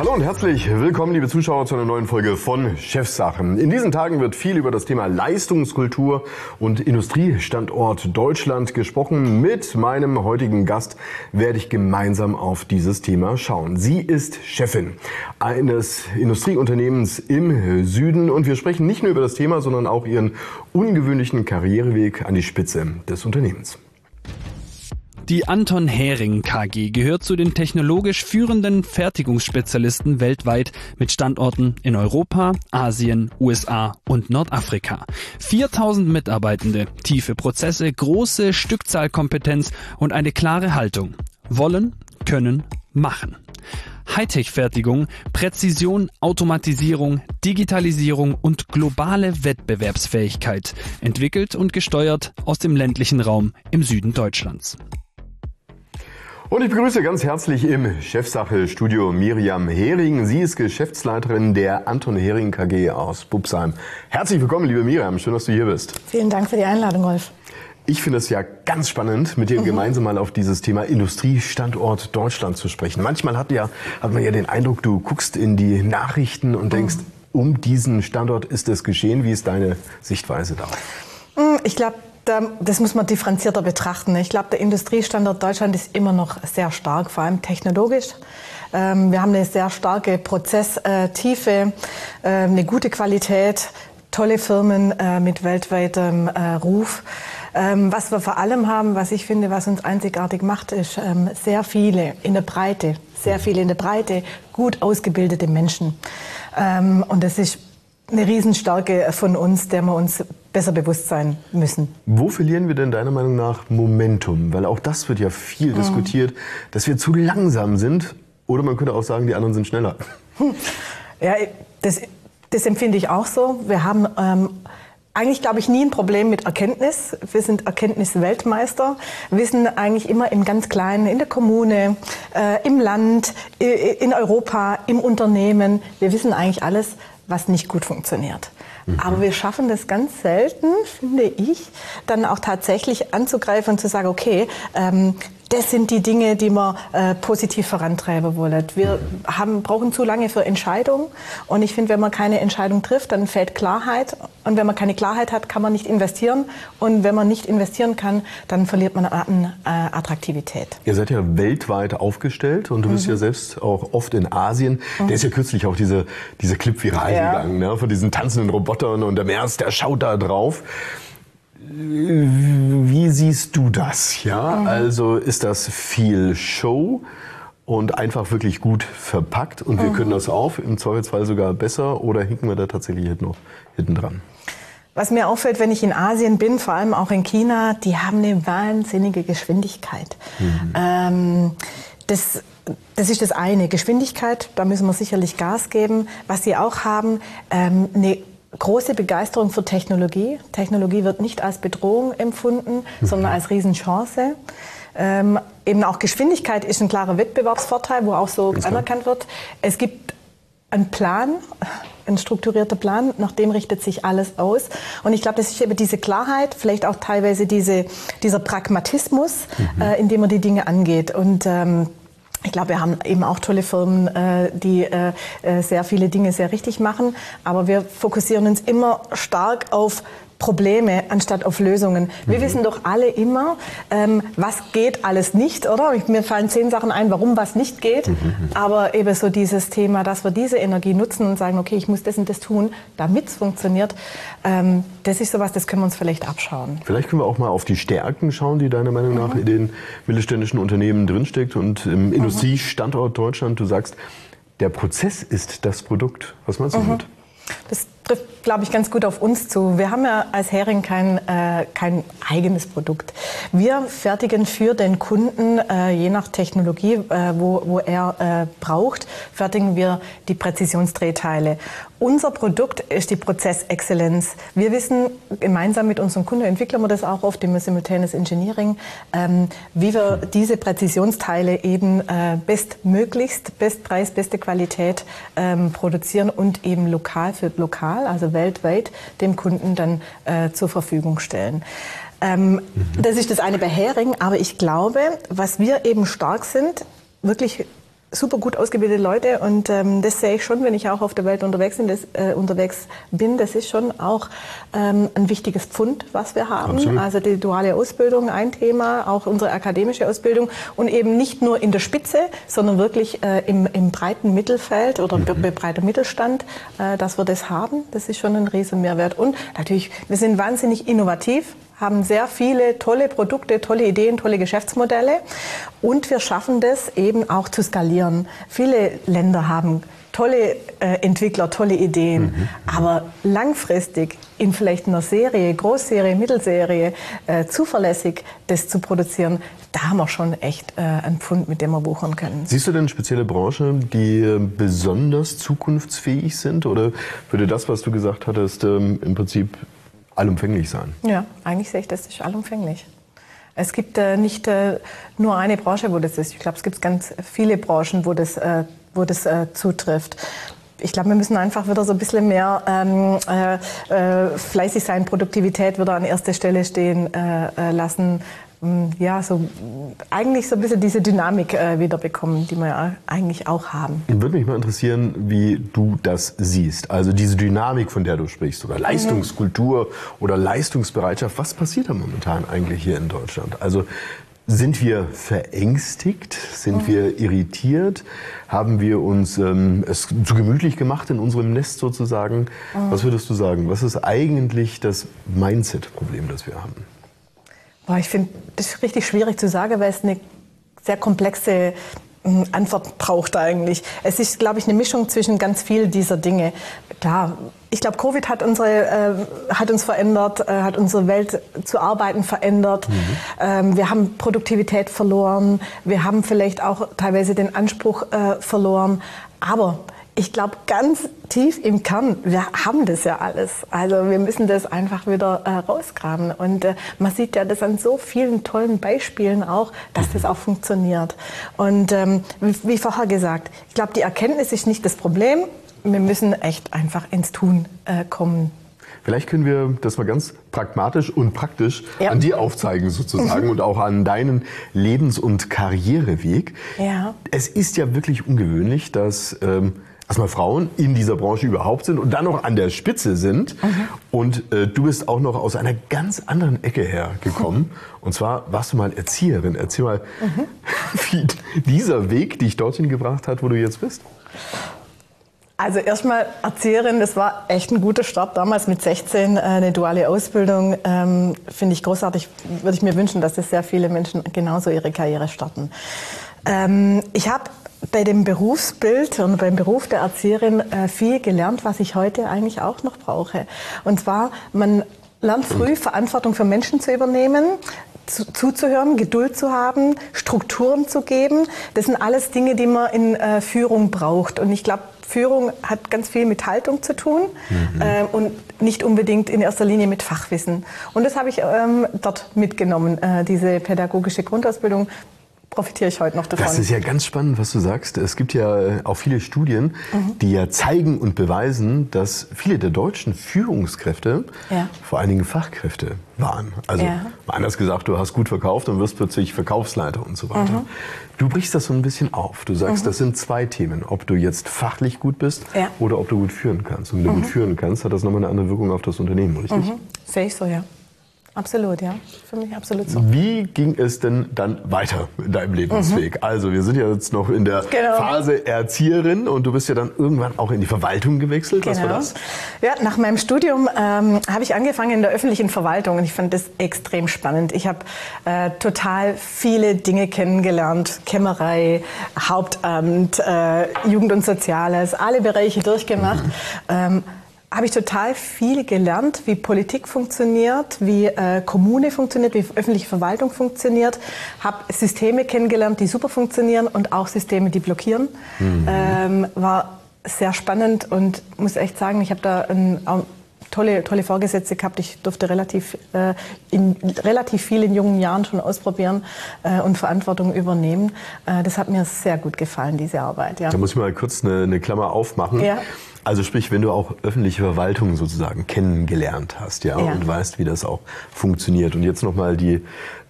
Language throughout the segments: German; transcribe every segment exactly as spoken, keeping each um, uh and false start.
Hallo und herzlich willkommen, liebe Zuschauer, zu einer neuen Folge von Chefsache. In diesen Tagen wird viel über das Thema Leistungskultur und Industriestandort Deutschland gesprochen. Mit meinem heutigen Gast werde ich gemeinsam auf dieses Thema schauen. Sie ist Chefin eines Industrieunternehmens im Süden und wir sprechen nicht nur über das Thema, sondern auch ihren ungewöhnlichen Karriereweg an die Spitze des Unternehmens. Die Anton Hering K G gehört zu den technologisch führenden Fertigungsspezialisten weltweit mit Standorten in Europa, Asien, U S A und Nordafrika. viertausend Mitarbeitende, tiefe Prozesse, große Stückzahlkompetenz und eine klare Haltung. Wollen, können, machen. Hightech-Fertigung, Präzision, Automatisierung, Digitalisierung und globale Wettbewerbsfähigkeit. Entwickelt und gesteuert aus dem ländlichen Raum im Süden Deutschlands. Und ich begrüße ganz herzlich im Chefsache-Studio Miriam Hering. Sie ist Geschäftsleiterin der Anton Hering K G aus Bubsheim. Herzlich willkommen, liebe Miriam. Schön, dass du hier bist. Vielen Dank für die Einladung, Rolf. Ich finde es ja ganz spannend, mit dir mhm. gemeinsam mal auf dieses Thema Industriestandort Deutschland zu sprechen. Manchmal hat, ja, hat man ja den Eindruck, du guckst in die Nachrichten und denkst, mhm. um diesen Standort ist es geschehen. Wie ist deine Sichtweise darauf? Ich glaube, das muss man differenzierter betrachten. Ich glaube, der Industriestandort Deutschland ist immer noch sehr stark, vor allem technologisch. Wir haben eine sehr starke Prozesstiefe, eine gute Qualität, tolle Firmen mit weltweitem Ruf. Was wir vor allem haben, was ich finde, was uns einzigartig macht, ist sehr viele in der Breite, sehr viele in der Breite, gut ausgebildete Menschen. Und das ist eine Riesenstärke von uns, der wir uns besser bewusst sein müssen. Wo verlieren wir denn deiner Meinung nach Momentum? Weil auch das wird ja viel mhm. diskutiert, dass wir zu langsam sind. Oder man könnte auch sagen, die anderen sind schneller. Ja, das, das empfinde ich auch so. Wir haben ähm, eigentlich, glaube ich, nie ein Problem mit Erkenntnis. Wir sind Erkenntnisweltmeister. Wir wissen eigentlich immer im ganz Kleinen, in der Kommune, äh, im Land, in Europa, im Unternehmen. Wir wissen eigentlich alles, was nicht gut funktioniert. Mhm. Aber wir schaffen das ganz selten, finde ich, dann auch tatsächlich anzugreifen und zu sagen, okay, ähm, das sind die Dinge, die wir äh, positiv vorantreiben wollen. Wir haben, brauchen zu lange für Entscheidungen. Und ich finde, wenn man keine Entscheidung trifft, dann fehlt Klarheit. Und wenn man keine Klarheit hat, kann man nicht investieren. Und wenn man nicht investieren kann, dann verliert man an äh, Attraktivität. Ihr seid ja weltweit aufgestellt und du bist mhm. ja selbst auch oft in Asien. Mhm. Der ist ja kürzlich auch diese, diese Clip viral ja. gegangen, ne? Von diesen tanzenden Robotern und der Merz, der schaut da drauf. Wie siehst du das? Ja, mhm. also ist das viel Show und einfach wirklich gut verpackt und wir mhm. können das auf, im Zweifelsfall sogar besser, oder hinken wir da tatsächlich noch hinten dran? Was mir auffällt, wenn ich in Asien bin, vor allem auch in China, die haben eine wahnsinnige Geschwindigkeit. Mhm. Ähm, das Das ist das eine, Geschwindigkeit, da müssen wir sicherlich Gas geben. Was sie auch haben, ähm, eine große Begeisterung für Technologie. Technologie wird nicht als Bedrohung empfunden, mhm. sondern als Riesenchance. Ähm, eben auch Geschwindigkeit ist ein klarer Wettbewerbsvorteil, wo auch so Ganz anerkannt klar. wird. Es gibt einen Plan, ein strukturierter Plan, nach dem richtet sich alles aus. Und ich glaube, das ist eben diese Klarheit, vielleicht auch teilweise diese, dieser Pragmatismus, mhm. äh, in dem man die Dinge angeht. Und ähm, ich glaube, wir haben eben auch tolle Firmen, die sehr viele Dinge sehr richtig machen. Aber wir fokussieren uns immer stark auf Probleme anstatt auf Lösungen. Wir mhm. wissen doch alle immer, ähm, was geht alles nicht, oder? Mir fallen zehn Sachen ein, warum was nicht geht. Mhm. Aber eben so dieses Thema, dass wir diese Energie nutzen und sagen, okay, ich muss das und das tun, damit es funktioniert, ähm, das ist sowas, das können wir uns vielleicht abschauen. Vielleicht können wir auch mal auf die Stärken schauen, die deiner Meinung nach mhm. in den mittelständischen Unternehmen drinsteckt und im mhm. Industriestandort Deutschland. Du sagst, der Prozess ist das Produkt. Was meinst du mhm. damit? Das trifft, glaube ich, ganz gut auf uns zu. Wir haben ja als Hering kein, äh, kein eigenes Produkt. Wir fertigen für den Kunden, äh, je nach Technologie, äh, wo, wo er äh, braucht, fertigen wir die Präzisionsdrehteile. Unser Produkt ist die Prozessexzellenz. Wir wissen, gemeinsam mit unseren Kunden entwickeln wir das auch oft im Simultaneous Engineering, ähm, wie wir diese Präzisionsteile eben äh, bestmöglichst, Bestpreis, beste Qualität ähm, produzieren und eben lokal für lokal, also weltweit, dem Kunden dann äh, zur Verfügung stellen. Ähm, mhm. Das ist das eine bei Hering, aber ich glaube, was wir eben stark sind, wirklich super gut ausgebildete Leute und ähm, das sehe ich schon, wenn ich auch auf der Welt unterwegs bin. Das, äh, unterwegs bin. Das ist schon auch ähm, ein wichtiges Pfund, was wir haben. Absolut. Also die duale Ausbildung, ein Thema, auch unsere akademische Ausbildung und eben nicht nur in der Spitze, sondern wirklich äh, im, im breiten Mittelfeld oder mhm. breiter Mittelstand, äh, dass wir das haben. Das ist schon ein riesen Mehrwert. Und natürlich, wir sind wahnsinnig innovativ, haben sehr viele tolle Produkte, tolle Ideen, tolle Geschäftsmodelle und wir schaffen das eben auch zu skalieren. Viele Länder haben tolle äh, Entwickler, tolle Ideen, mhm. aber langfristig in vielleicht einer Serie, Großserie, Mittelserie, äh, zuverlässig das zu produzieren, da haben wir schon echt äh, einen Pfund, mit dem wir wuchern können. Siehst du denn spezielle Branchen, die besonders zukunftsfähig sind oder würde das, was du gesagt hattest, ähm, im Prinzip allumfänglich sein? Ja, eigentlich sehe ich, das ist allumfänglich. Es gibt äh, nicht äh, nur eine Branche, wo das ist. Ich glaube, es gibt ganz viele Branchen, wo das, äh, wo das äh, zutrifft. Ich glaube, wir müssen einfach wieder so ein bisschen mehr ähm, äh, äh, fleißig sein, Produktivität wieder an erster Stelle stehen äh, äh, lassen. Ja, so eigentlich so ein bisschen diese Dynamik äh, wieder bekommen, die wir ja eigentlich auch haben. Würde mich mal interessieren, wie du das siehst. Also diese Dynamik, von der du sprichst, oder Leistungskultur mhm. oder Leistungsbereitschaft. Was passiert da momentan eigentlich hier in Deutschland? Also sind wir verängstigt? Sind mhm. wir irritiert? Haben wir uns ähm, es zu gemütlich gemacht in unserem Nest sozusagen? Mhm. Was würdest du sagen? Was ist eigentlich das Mindset-Problem, das wir haben? Boah, ich finde das richtig schwierig zu sagen, weil es eine sehr komplexe Antwort braucht eigentlich. Es ist, glaube ich, eine Mischung zwischen ganz viel dieser Dinge. Klar, ich glaube, Covid hat, unsere, äh, hat uns verändert, äh, hat unsere Welt zu arbeiten verändert. Mhm. Ähm, wir haben Produktivität verloren, wir haben vielleicht auch teilweise den Anspruch äh, verloren. Aber ich glaube, ganz tief im Kern, wir haben das ja alles. Also wir müssen das einfach wieder äh, rausgraben. Und äh, man sieht ja das an so vielen tollen Beispielen auch, dass das auch funktioniert. Und ähm, wie, wie vorher gesagt, ich glaube, die Erkenntnis ist nicht das Problem. Wir müssen echt einfach ins Tun äh, kommen. Vielleicht können wir das mal ganz pragmatisch und praktisch ja. an dir aufzeigen sozusagen mhm. und auch an deinen Lebens- und Karriereweg. Ja. Es ist ja wirklich ungewöhnlich, dass ähm, erstmal Frauen in dieser Branche überhaupt sind und dann noch an der Spitze sind. Mhm. Und äh, du bist auch noch aus einer ganz anderen Ecke hergekommen. Mhm. Und zwar warst du mal Erzieherin. Erzähl mal, mhm. wie dieser Weg dich dorthin gebracht hat, wo du jetzt bist. Also erstmal Erzieherin, das war echt ein guter Start. Damals mit sechzehn eine duale Ausbildung, ähm, finde ich großartig. Würde ich mir wünschen, dass das sehr viele Menschen genauso ihre Karriere starten. Ähm, ich habe bei dem Berufsbild und beim Beruf der Erzieherin äh, viel gelernt, was ich heute eigentlich auch noch brauche. Und zwar, man lernt früh Verantwortung für Menschen zu übernehmen, zu, zuzuhören, Geduld zu haben, Strukturen zu geben. Das sind alles Dinge, die man in äh, Führung braucht. Und ich glaube, Führung hat ganz viel mit Haltung zu tun mhm. äh, und nicht unbedingt in erster Linie mit Fachwissen. Und das habe ich ähm, dort mitgenommen, äh, diese pädagogische Grundausbildung. Profitiere ich heute noch davon. Das ist ja ganz spannend, was du sagst. Es gibt ja auch viele Studien, mhm. die ja zeigen und beweisen, dass viele der deutschen Führungskräfte ja. vor allen Dingen Fachkräfte waren. Also ja. anders gesagt, du hast gut verkauft und wirst plötzlich Verkaufsleiter und so weiter. Mhm. Du brichst das so ein bisschen auf. Du sagst, mhm. das sind zwei Themen. Ob du jetzt fachlich gut bist ja. oder ob du gut führen kannst. Und wenn du mhm. gut führen kannst, hat das nochmal eine andere Wirkung auf das Unternehmen, richtig? Mhm. Sehe ich so, ja. Absolut, ja. Für mich absolut so. Wie ging es denn dann weiter in deinem Lebensweg? Mhm. Also wir sind ja jetzt noch in der genau. Phase Erzieherin und du bist ja dann irgendwann auch in die Verwaltung gewechselt. Genau. Was war das? Ja, nach meinem Studium ähm, habe ich angefangen in der öffentlichen Verwaltung und ich fand das extrem spannend. Ich habe äh, total viele Dinge kennengelernt. Kämmerei, Hauptamt, äh, Jugend und Soziales, alle Bereiche durchgemacht. Mhm. Ähm, habe ich total viel gelernt, wie Politik funktioniert, wie äh, Kommune funktioniert, wie öffentliche Verwaltung funktioniert. Habe Systeme kennengelernt, die super funktionieren und auch Systeme, die blockieren. Mhm. Ähm, war sehr spannend und muss echt sagen, ich habe da ein, auch tolle, tolle Vorgesetzte gehabt. Ich durfte relativ, äh, in, relativ viel in jungen Jahren schon ausprobieren äh, und Verantwortung übernehmen. Äh, das hat mir sehr gut gefallen, diese Arbeit. Ja. Da muss ich mal kurz eine, eine Klammer aufmachen. Ja. Also sprich, wenn du auch öffentliche Verwaltung sozusagen kennengelernt hast, ja, ja. und weißt, wie das auch funktioniert. Und jetzt nochmal die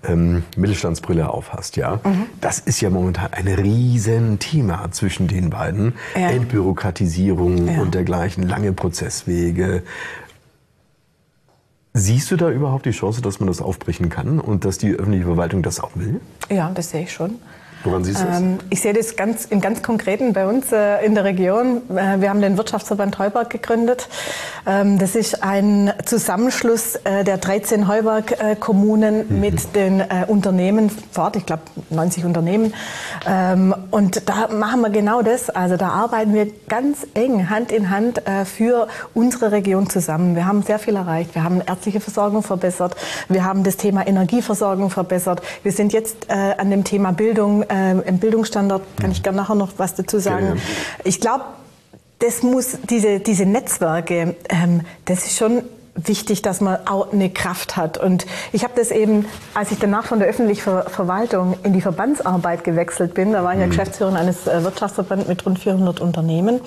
ähm, Mittelstandsbrille aufhast, ja, mhm. das ist ja momentan ein Riesenthema zwischen den beiden. Ja. Entbürokratisierung ja. und dergleichen, lange Prozesswege. Siehst du da überhaupt die Chance, dass man das aufbrechen kann und dass die öffentliche Verwaltung das auch will? Ja, das sehe ich schon. Woran siehst du das? Ähm, ich sehe das ganz, im ganz Konkreten bei uns äh, in der Region. Äh, wir haben den Wirtschaftsverband Heuberg gegründet. Ähm, das ist ein Zusammenschluss äh, der dreizehn Heuberg-Kommunen mhm. mit den äh, Unternehmen vor Ort, ich glaube neunzig Unternehmen. Ähm, und da machen wir genau das. Also da arbeiten wir ganz eng, Hand in Hand äh, für unsere Region zusammen. Wir haben sehr viel erreicht. Wir haben ärztliche Versorgung verbessert. Wir haben das Thema Energieversorgung verbessert. Wir sind jetzt äh, an dem Thema Bildung Äh, im Bildungsstandard kann ich gerne nachher noch was dazu sagen. Okay. Ich glaube, das muss diese diese Netzwerke, ähm, das ist schon wichtig, dass man auch eine Kraft hat. Und ich habe das eben, als ich danach von der öffentlichen Ver Verwaltung in die Verbandsarbeit gewechselt bin, da war ich ja mhm. Geschäftsführerin eines äh, Wirtschaftsverbands mit rund vierhundert Unternehmen.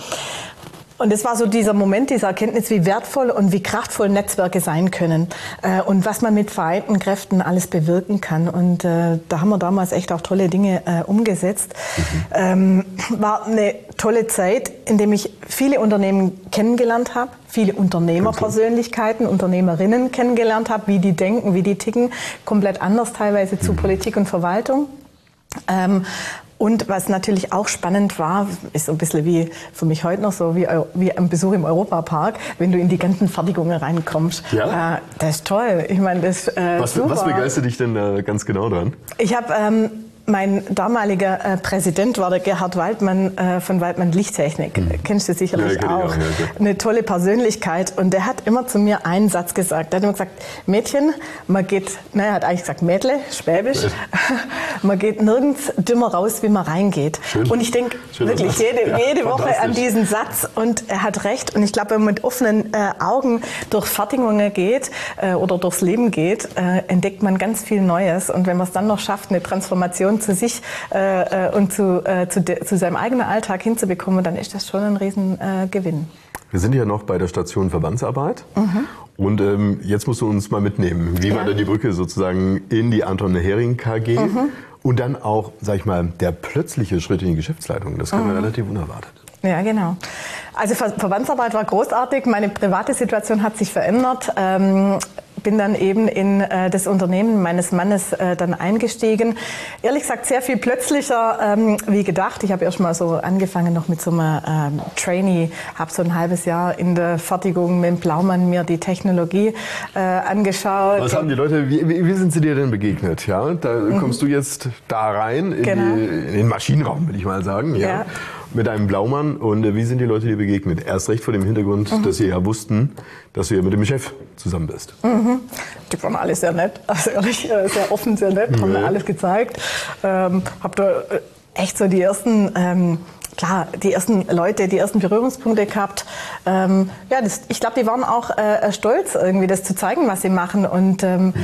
Und es war so dieser Moment, diese Erkenntnis, wie wertvoll und wie kraftvoll Netzwerke sein können äh, und was man mit vereinten Kräften alles bewirken kann. Und äh, da haben wir damals echt auch tolle Dinge äh, umgesetzt. Mhm. Ähm, war eine tolle Zeit, in der ich viele Unternehmen kennengelernt habe, viele Unternehmerpersönlichkeiten, Unternehmerinnen kennengelernt habe, wie die denken, wie die ticken, komplett anders teilweise zu mhm. Politik und Verwaltung. Ähm, Und was natürlich auch spannend war, ist so ein bisschen wie für mich heute noch so wie, wie ein Besuch im Europapark, wenn du in die ganzen Fertigungen reinkommst. Ja? Äh, das ist toll. Ich meine, das äh, was, was begeistert dich denn da ganz genau dran? Ich habe ähm, mein damaliger äh, Präsident war der Gerhard Waldmann äh, von Waldmann Lichttechnik. Mhm. Kennst du sicherlich ja, auch. auch. Ja, eine tolle Persönlichkeit. Und der hat immer zu mir einen Satz gesagt. Er hat immer gesagt, Mädchen, man geht, naja, er hat eigentlich gesagt Mädle, Schwäbisch, ja. man geht nirgends dümmer raus, wie man reingeht. Schön. Und ich denke wirklich jede, ja, jede Woche an diesen Satz. Und er hat recht. Und ich glaube, wenn man mit offenen äh, Augen durch Fertigungen geht äh, oder durchs Leben geht, äh, entdeckt man ganz viel Neues. Und wenn man es dann noch schafft, eine Transformation zu sich äh, und zu, äh, zu, de, zu seinem eigenen Alltag hinzubekommen, dann ist das schon ein Riesengewinn. Äh, Wir sind ja noch bei der Station Verbandsarbeit. Mhm. Und ähm, jetzt musst du uns mal mitnehmen. Wie ja. war denn die Brücke sozusagen in die Anton Hering K G? Mhm. Und dann auch, sag ich mal, der plötzliche Schritt in die Geschäftsleitung. Das kam mhm. ja relativ unerwartet. Ja, genau. Also Ver Verbandsarbeit war großartig. Meine private Situation hat sich verändert. Ähm, bin dann eben in äh, das Unternehmen meines Mannes äh, dann eingestiegen. Ehrlich gesagt sehr viel plötzlicher ähm, wie gedacht. Ich habe erst mal so angefangen noch mit so einem ähm, Trainee, habe so ein halbes Jahr in der Fertigung mit dem Blaumann mir die Technologie äh, angeschaut. Was haben die Leute, wie, wie sind sie dir denn begegnet? Ja, da mhm. kommst du jetzt da rein in, genau. die, in den Maschinenraum, will ich mal sagen. Ja. ja. Mit einem Blaumann. Und äh, wie sind die Leute dir begegnet? Erst recht vor dem Hintergrund, mhm. dass sie ja wussten, dass du ja mit dem Chef zusammen bist. Mhm. Die waren alle sehr nett, also ehrlich, sehr offen, sehr nett, mhm. haben mir alles gezeigt. Ähm, hab da echt so die ersten, ähm, klar, die ersten Leute, die ersten Berührungspunkte gehabt. Ähm, ja, das, ich glaube, die waren auch äh, stolz, irgendwie das zu zeigen, was sie machen. Und ähm, mhm.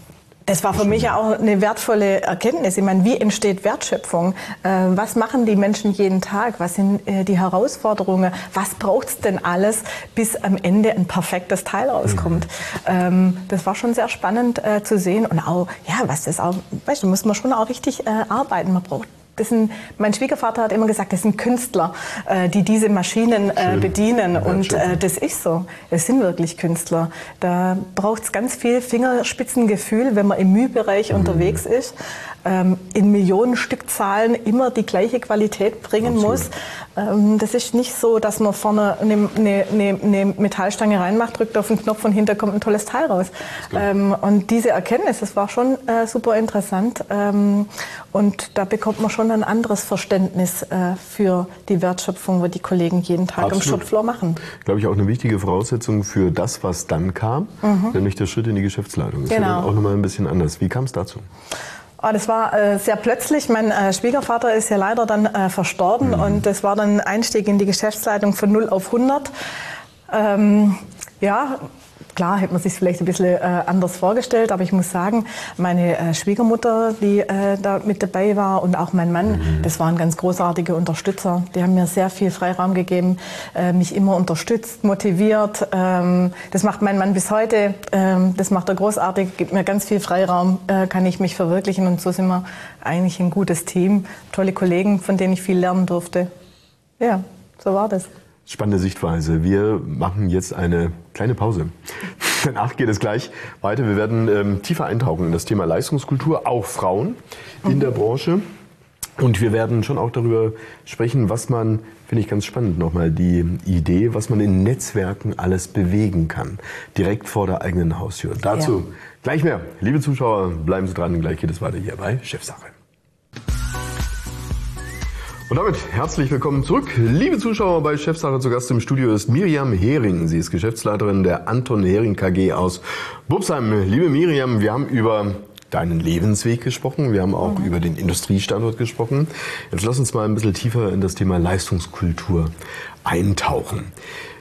das war für mich ja auch eine wertvolle Erkenntnis. Ich meine, wie entsteht Wertschöpfung? Äh, was machen die Menschen jeden Tag? Was sind äh, die Herausforderungen? Was braucht es denn alles, bis am Ende ein perfektes Teil rauskommt? Mhm. Ähm, das war schon sehr spannend äh, zu sehen. Und auch, ja, was das auch, weißt du, muss man schon auch richtig äh, arbeiten. Man braucht Das sind, mein Schwiegervater hat immer gesagt, das sind Künstler, äh, die diese Maschinen äh, bedienen. Ja, und äh, das ist so. Es sind wirklich Künstler. Da braucht es ganz viel Fingerspitzengefühl, wenn man im Mühbereich mhm. unterwegs ist, ähm, in Millionen Stückzahlen immer die gleiche Qualität bringen Absolut. muss. Ähm, das ist nicht so, dass man vorne eine, eine, eine Metallstange reinmacht, drückt auf den Knopf und hinter kommt ein tolles Teil raus. Ähm, und diese Erkenntnis, das war schon äh, super interessant. Ähm, und da bekommt man schon ein anderes Verständnis äh, für die Wertschöpfung, wo die Kollegen jeden Tag Absolut. am Shopfloor machen. Glaube ich auch eine wichtige Voraussetzung für das, was dann kam, mhm. nämlich der Schritt in die Geschäftsleitung. Das genau. ist ja dann auch nochmal ein bisschen anders. Wie kam es dazu? Oh, das war äh, sehr plötzlich. Mein äh, Schwiegervater ist ja leider dann äh, verstorben mhm. und das war dann ein Einstieg in die Geschäftsleitung von null auf hundert. Ähm, ja, Klar, hätte man sich vielleicht ein bisschen äh, anders vorgestellt, aber ich muss sagen, meine äh, Schwiegermutter, die äh, da mit dabei war und auch mein Mann, mhm. das waren ganz großartige Unterstützer. Die haben mir sehr viel Freiraum gegeben, äh, mich immer unterstützt, motiviert. Ähm, das macht mein Mann bis heute, ähm, das macht er großartig, gibt mir ganz viel Freiraum, äh, kann ich mich verwirklichen und so sind wir eigentlich ein gutes Team. Tolle Kollegen, von denen ich viel lernen durfte. Ja, so war das. Spannende Sichtweise. Wir machen jetzt eine kleine Pause. Danach geht es gleich weiter. Wir werden ähm, tiefer eintauchen in das Thema Leistungskultur, auch Frauen in mhm. der Branche. Und wir werden schon auch darüber sprechen, was man, finde ich ganz spannend nochmal, die Idee, was man in Netzwerken alles bewegen kann. Direkt vor der eigenen Haustür. Dazu ja. gleich mehr. Liebe Zuschauer, bleiben Sie dran. Gleich geht es weiter hier bei Chefsache. Und damit herzlich willkommen zurück. Liebe Zuschauer, bei Chefsache zu Gast im Studio ist Miriam Hering. Sie ist Geschäftsleiterin der Anton Hering K G aus Bubsheim. Liebe Miriam, wir haben über deinen Lebensweg gesprochen. Wir haben auch mhm. über den Industriestandort gesprochen. Jetzt lass uns mal ein bisschen tiefer in das Thema Leistungskultur eintauchen.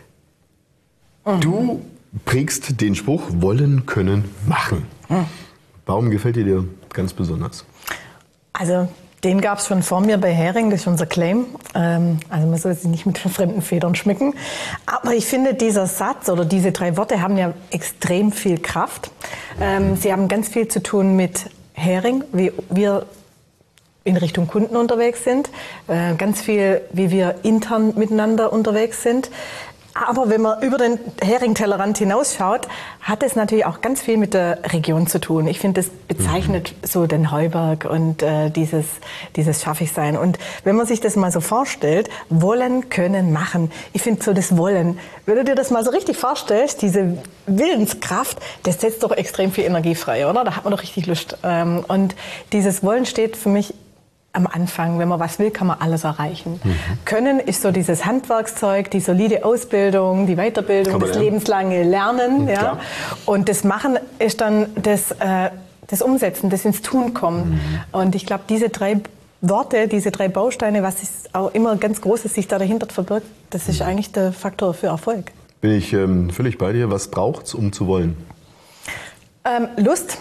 Mhm. Du prägst den Spruch wollen, können, machen. Mhm. Warum gefällt dir dir ganz besonders? Also den gab es schon vor mir bei Hering, das ist unser Claim. Ähm, also man soll sich nicht mit fremden Federn schmücken. Aber ich finde, dieser Satz oder diese drei Worte haben ja extrem viel Kraft. Ähm, sie haben ganz viel zu tun mit Hering, wie wir in Richtung Kunden unterwegs sind. Äh, ganz viel, wie wir intern miteinander unterwegs sind. Aber wenn man über den Hering-Tellerrand hinausschaut, hat es natürlich auch ganz viel mit der Region zu tun. Ich finde, das bezeichnet mhm. so den Heuberg und äh, dieses, dieses Schaffigsein. Und wenn man sich das mal so vorstellt, wollen, können, machen. Ich finde so das Wollen, wenn du dir das mal so richtig vorstellst, diese Willenskraft, das setzt doch extrem viel Energie frei, oder? Da hat man doch richtig Lust. Ähm, und dieses Wollen steht für mich am Anfang, wenn man was will, kann man alles erreichen. Mhm. Können ist so dieses Handwerkszeug, die solide Ausbildung, die Weiterbildung, das lernen. lebenslange Lernen. Mhm, ja. Und das Machen ist dann das, äh, das Umsetzen, das ins Tun kommen. Mhm. Und ich glaube, diese drei Worte, diese drei Bausteine, was ist auch immer ganz Großes sich da dahinter verbirgt, das ist mhm. eigentlich der Faktor für Erfolg. Bin ich ähm, völlig bei dir. Was braucht's, um zu wollen? Ähm, Lust,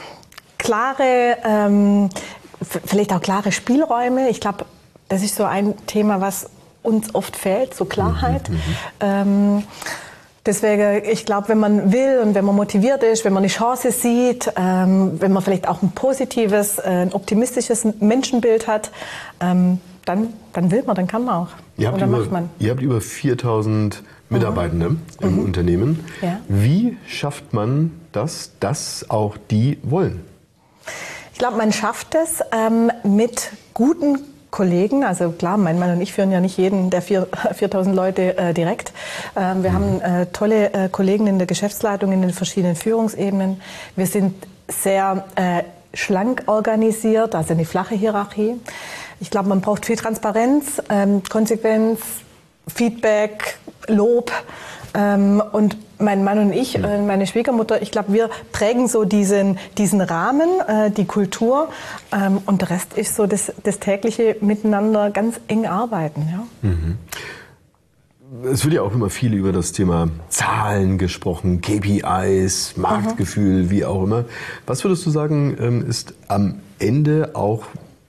klare ähm, vielleicht auch klare Spielräume. Ich glaube, das ist so ein Thema, was uns oft fehlt, so Klarheit. Mhm, ähm, deswegen, ich glaube, wenn man will und wenn man motiviert ist, wenn man eine Chance sieht, ähm, wenn man vielleicht auch ein positives, äh, ein optimistisches Menschenbild hat, ähm, dann, dann will man, dann kann man auch. Ihr habt, und dann über, macht man. Ihr habt über viertausend Mitarbeitende mhm. im mhm. Unternehmen. Ja. Wie schafft man das, dass auch die wollen? Ich glaube, man schafft es ähm, mit guten Kollegen. Also klar, mein Mann und ich führen ja nicht jeden der viertausend Leute äh, direkt. Ähm, wir mhm. haben äh, tolle äh, Kollegen in der Geschäftsleitung, in den verschiedenen Führungsebenen. Wir sind sehr äh, schlank organisiert, also eine flache Hierarchie. Ich glaube, man braucht viel Transparenz, ähm, Konsequenz, Feedback, Lob. Ähm, und mein Mann und ich, äh, meine Schwiegermutter, ich glaube, wir prägen so diesen, diesen Rahmen, äh, die Kultur. Ähm, und der Rest ist so das, das tägliche Miteinander ganz eng arbeiten. Ja. Mhm. Es wird ja auch immer viel über das Thema Zahlen gesprochen, K P Is, Marktgefühl, mhm. wie auch immer. Was würdest du sagen, ähm, ist am Ende auch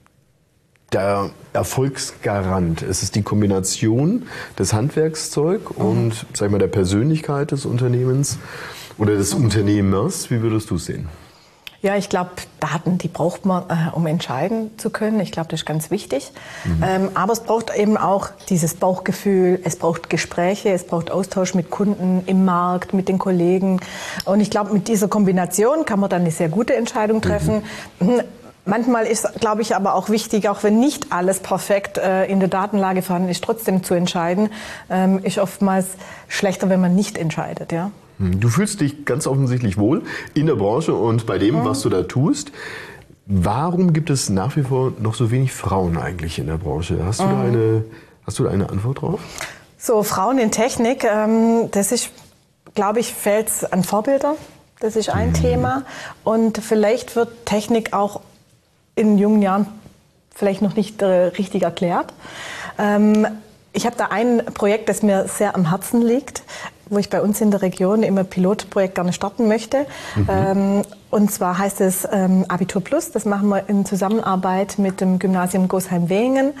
der Erfolgsgarant? Es ist die Kombination des Handwerkszeug mhm. und, sag ich mal, der Persönlichkeit des Unternehmens oder des mhm. Unternehmers. Wie würdest du es sehen? Ja, ich glaube, Daten, die braucht man, äh, um entscheiden zu können. Ich glaube, das ist ganz wichtig. Mhm. Ähm, aber es braucht eben auch dieses Bauchgefühl, es braucht Gespräche, es braucht Austausch mit Kunden im Markt, mit den Kollegen. Und ich glaube, mit dieser Kombination kann man dann eine sehr gute Entscheidung treffen. Mhm. Manchmal ist, glaube ich, aber auch wichtig, auch wenn nicht alles perfekt äh, in der Datenlage vorhanden ist, trotzdem zu entscheiden. Ähm, ist oftmals schlechter, wenn man nicht entscheidet, ja. Du fühlst dich ganz offensichtlich wohl in der Branche und bei dem, mhm. was du da tust. Warum gibt es nach wie vor noch so wenig Frauen eigentlich in der Branche? Hast du, mhm. da, eine, hast du da eine Antwort drauf? So, Frauen in Technik, ähm, das ist, glaube ich, fehlt es an Vorbilder. Das ist ein mhm. Thema. Und vielleicht wird Technik auch in jungen Jahren vielleicht noch nicht äh, richtig erklärt. Ähm, ich habe da ein Projekt, das mir sehr am Herzen liegt. wo ich bei uns in der Region immer Pilotprojekt gerne starten möchte. Mhm. Ähm, und zwar heißt es ähm, Abitur Plus. Das machen wir in Zusammenarbeit mit dem Gymnasium Gosheim-Wehingen.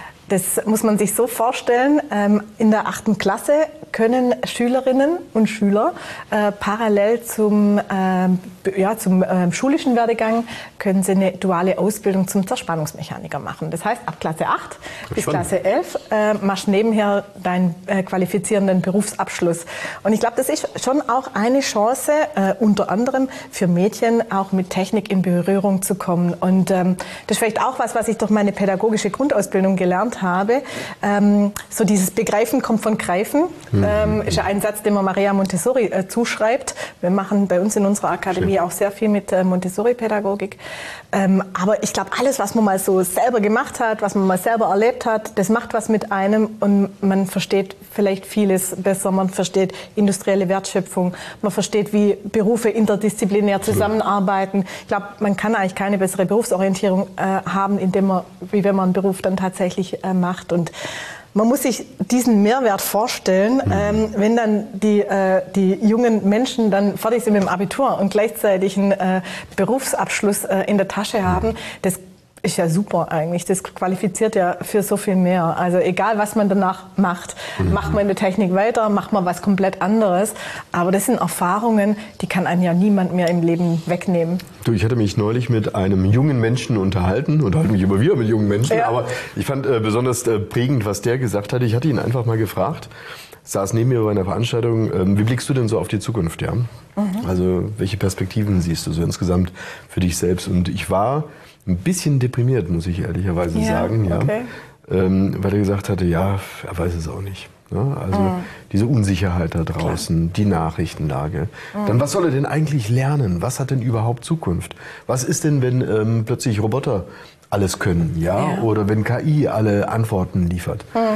Das muss man sich so vorstellen, ähm, in der achten Klasse können Schülerinnen und Schüler äh, parallel zum, äh, ja, zum äh, schulischen Werdegang können sie eine duale Ausbildung zum Zerspannungsmechaniker machen. Das heißt, ab Klasse acht bis Klasse elf äh, machst du nebenher deinen äh, qualifizierenden Berufsabschluss. Und ich glaube, das ist schon auch eine Chance, äh, unter anderem für Mädchen auch mit Technik in Berührung zu kommen. Und ähm, das ist vielleicht auch was, was ich durch meine pädagogische Grundausbildung gelernt habe. Ähm, so dieses Begreifen kommt von Greifen. Mhm. Ähm, ist ja ein Satz, den man Maria Montessori äh, zuschreibt. Wir machen bei uns in unserer Akademie Schön. auch sehr viel mit äh, Montessori-Pädagogik. Ähm, aber ich glaube, alles, was man mal so selber gemacht hat, was man mal selber erlebt hat, das macht was mit einem und man versteht vielleicht vieles besser. Man versteht industrielle Wertschöpfung. Man versteht, wie Berufe interdisziplinär zusammenarbeiten. Ich glaube, man kann eigentlich keine bessere Berufsorientierung äh, haben, indem man, wie wenn man einen Beruf dann tatsächlich äh, macht. Und man muss sich diesen Mehrwert vorstellen, mhm. ähm, wenn dann die, äh, die jungen Menschen dann fertig sind mit dem Abitur und gleichzeitig einen äh, Berufsabschluss äh, in der Tasche haben. Das ist ja super eigentlich. Das qualifiziert ja für so viel mehr. Also egal, was man danach macht. Mhm. Macht man in der Technik weiter, macht man was komplett anderes. Aber das sind Erfahrungen, die kann einem ja niemand mehr im Leben wegnehmen. Du, ich hatte mich neulich mit einem jungen Menschen unterhalten, unterhalte mich immer wieder mit jungen Menschen, ja. aber ich fand äh, besonders äh, prägend, was der gesagt hatte. Ich hatte ihn einfach mal gefragt, saß neben mir bei einer Veranstaltung, äh, wie blickst du denn so auf die Zukunft? Ja? Mhm. Also welche Perspektiven siehst du so insgesamt für dich selbst? Und ich war ein bisschen deprimiert, muss ich ehrlicherweise ja, sagen, ja, okay. ähm, weil er gesagt hatte, ja, er weiß es auch nicht. Ne? Also mhm. diese Unsicherheit da draußen, Klar. die Nachrichtenlage. Mhm. Dann was soll er denn eigentlich lernen? Was hat denn überhaupt Zukunft? Was ist denn, wenn ähm, plötzlich Roboter alles können, ja? ja, oder wenn K I alle Antworten liefert? Mhm.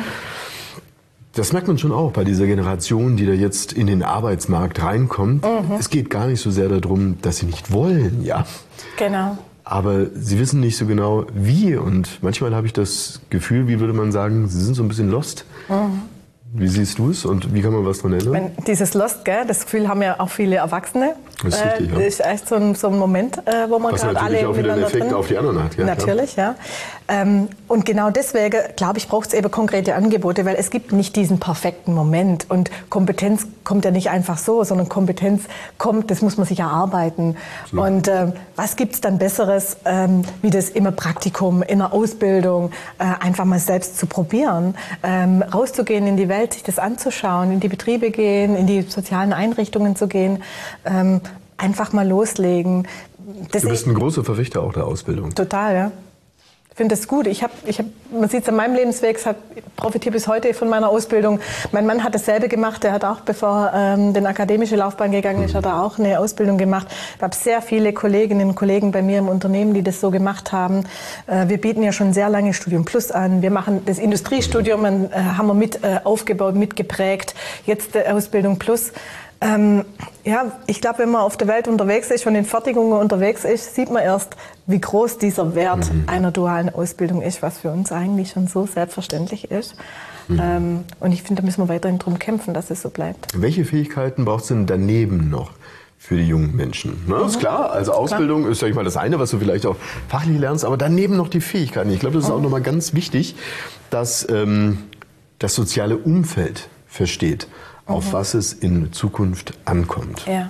Das merkt man schon auch bei dieser Generation, die da jetzt in den Arbeitsmarkt reinkommt. Mhm. Es geht gar nicht so sehr darum, dass sie nicht wollen, ja. Genau. Aber sie wissen nicht so genau, wie. Und manchmal habe ich das Gefühl, wie würde man sagen, sie sind so ein bisschen lost. Mhm. Wie siehst du es und wie kann man was dran ändern? Wenn dieses Lost, gell, das Gefühl haben ja auch viele Erwachsene. Das ist richtig, ja. Das ist echt so ein, so ein Moment, äh, wo man gerade alle natürlich auch wieder einen Effekt drin. auf die anderen hat. Ja, natürlich, ja. Ähm, und genau deswegen, glaube ich, braucht es eben konkrete Angebote, weil es gibt nicht diesen perfekten Moment. Und Kompetenz kommt ja nicht einfach so, sondern Kompetenz kommt, das muss man sich erarbeiten. So. Und äh, was gibt es dann Besseres, ähm, wie das im Praktikum, in der Ausbildung, äh, einfach mal selbst zu probieren, ähm, rauszugehen in die Welt, sich das anzuschauen, in die Betriebe gehen, in die sozialen Einrichtungen zu gehen, ähm, einfach mal loslegen. Das du bist ein großer Verfechter auch der Ausbildung. Total, ja. Ich finde das gut. Ich hab, ich hab, man sieht es an meinem Lebensweg, ich profitiere bis heute von meiner Ausbildung. Mein Mann hat dasselbe gemacht. Der hat auch, bevor er ähm, in die akademische Laufbahn gegangen ist, hat er auch eine Ausbildung gemacht. Ich habe sehr viele Kolleginnen und Kollegen bei mir im Unternehmen, die das so gemacht haben. Äh, wir bieten ja schon sehr lange Studium Plus an. Wir machen das Industriestudium, äh, haben wir mit äh, aufgebaut, mitgeprägt. Jetzt äh, Ausbildung Plus. Ähm, ja, ich glaube, wenn man auf der Welt unterwegs ist und in Fertigungen unterwegs ist, sieht man erst, wie groß dieser Wert mhm. einer dualen Ausbildung ist, was für uns eigentlich schon so selbstverständlich ist. Mhm. Ähm, und ich finde, da müssen wir weiterhin drum kämpfen, dass es so bleibt. Welche Fähigkeiten braucht es denn daneben noch für die jungen Menschen? Ne, mhm. Ist klar, also Ausbildung klar. ist, sag ich mal, das eine, was du vielleicht auch fachlich lernst, aber daneben noch die Fähigkeiten. Ich glaube, das ist mhm. auch nochmal ganz wichtig, dass ähm, das soziale Umfeld versteht, auf mhm. was es in Zukunft ankommt. Ja.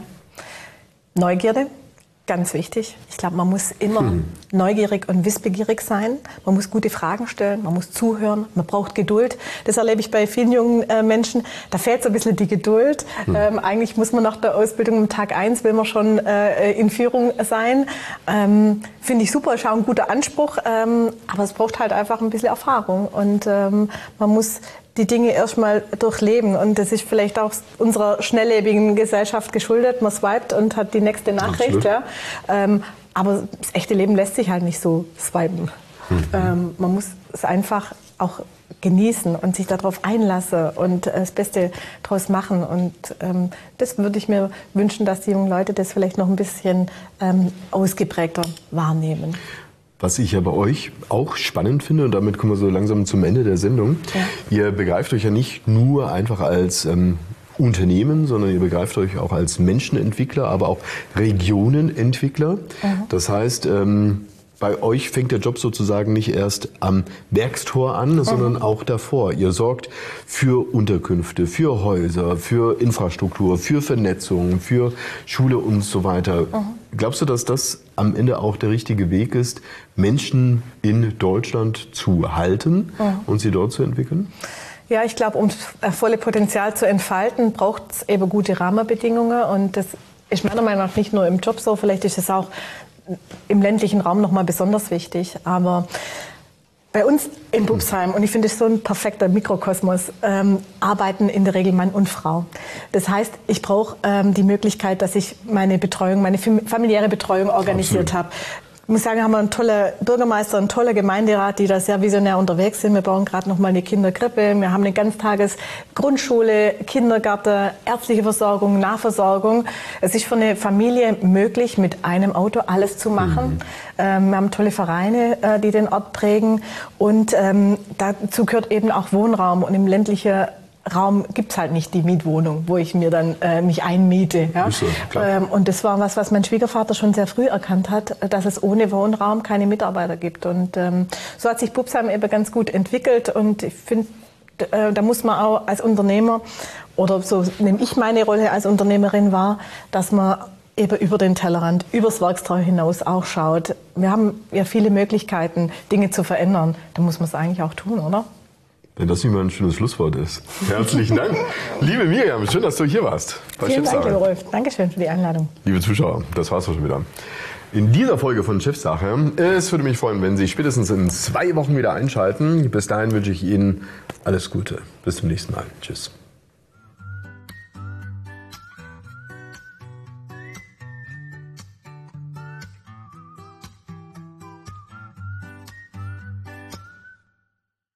Neugierde, ganz wichtig. Ich glaube, man muss immer hm. neugierig und wissbegierig sein. Man muss gute Fragen stellen, man muss zuhören, man braucht Geduld. Das erlebe ich bei vielen jungen äh, Menschen. Da fehlt so ein bisschen die Geduld. Hm. Ähm, eigentlich muss man nach der Ausbildung am Tag eins, will man schon äh, in Führung sein. Ähm, Finde ich super, ist auch ein guter Anspruch. Ähm, aber es braucht halt einfach ein bisschen Erfahrung. Und ähm, man muss die Dinge erstmal durchleben. Und das ist vielleicht auch unserer schnelllebigen Gesellschaft geschuldet. Man swiped und hat die nächste Nachricht. Ja. Ähm, aber das echte Leben lässt sich halt nicht so swipen. Mhm. Ähm, man muss es einfach auch genießen und sich darauf einlassen und das Beste daraus machen. Und ähm, das würde ich mir wünschen, dass die jungen Leute das vielleicht noch ein bisschen ähm, ausgeprägter wahrnehmen. Was ich ja bei euch auch spannend finde, und damit kommen wir so langsam zum Ende der Sendung, ja. Ihr begreift euch ja nicht nur einfach als ähm, Unternehmen, sondern ihr begreift euch auch als Menschenentwickler, aber auch Regionenentwickler. Mhm. Das heißt, ähm, bei euch fängt der Job sozusagen nicht erst am Werkstor an, sondern mhm. auch davor. Ihr sorgt für Unterkünfte, für Häuser, für Infrastruktur, für Vernetzung, für Schule und so weiter. Mhm. Glaubst du, dass das am Ende auch der richtige Weg ist, Menschen in Deutschland zu halten mhm. und sie dort zu entwickeln? Ja, ich glaube, um das volle Potenzial zu entfalten, braucht es eben gute Rahmenbedingungen. Und das ist meiner Meinung nach nicht nur im Job so, vielleicht ist es auch im ländlichen Raum noch mal besonders wichtig. Aber bei uns in Bubsheim, und ich finde es so ein perfekter Mikrokosmos, ähm, arbeiten in der Regel Mann und Frau. Das heißt, ich brauche ähm, die Möglichkeit, dass ich meine Betreuung, meine familiäre Betreuung organisiert habe. Ich muss sagen, haben wir einen tollen Bürgermeister, einen tollen Gemeinderat, die da sehr visionär unterwegs sind. Wir bauen gerade noch mal eine Kinderkrippe. Wir haben eine Ganztages-Grundschule, Kindergarten, ärztliche Versorgung, Nahversorgung. Es ist für eine Familie möglich, mit einem Auto alles zu machen. Mhm. Ähm, wir haben tolle Vereine, äh, die den Ort prägen. Und ähm, dazu gehört eben auch Wohnraum. Und im ländlichen Raum gibt's halt nicht die Mietwohnung, wo ich mir dann äh, mich einmiete. Ja? So, ähm, und das war was, was mein Schwiegervater schon sehr früh erkannt hat, dass es ohne Wohnraum keine Mitarbeiter gibt. Und ähm, so hat sich Bubsheim eben ganz gut entwickelt. Und ich finde, äh, da muss man auch als Unternehmer, oder so nehme ich meine Rolle als Unternehmerin wahr, dass man eben über den Tellerrand, übers Werkstor hinaus auch schaut. Wir haben ja viele Möglichkeiten, Dinge zu verändern. Da muss man es eigentlich auch tun, oder? Wenn das nicht mal ein schönes Schlusswort ist. Herzlichen Dank. Liebe Miriam, schön, dass du hier warst. Vielen Dank, lieber Rolf. Dankeschön für die Einladung. Liebe Zuschauer, das war's schon wieder. In dieser Folge von Chefsache. Es würde mich freuen, wenn Sie spätestens in zwei Wochen wieder einschalten. Bis dahin wünsche ich Ihnen alles Gute. Bis zum nächsten Mal. Tschüss.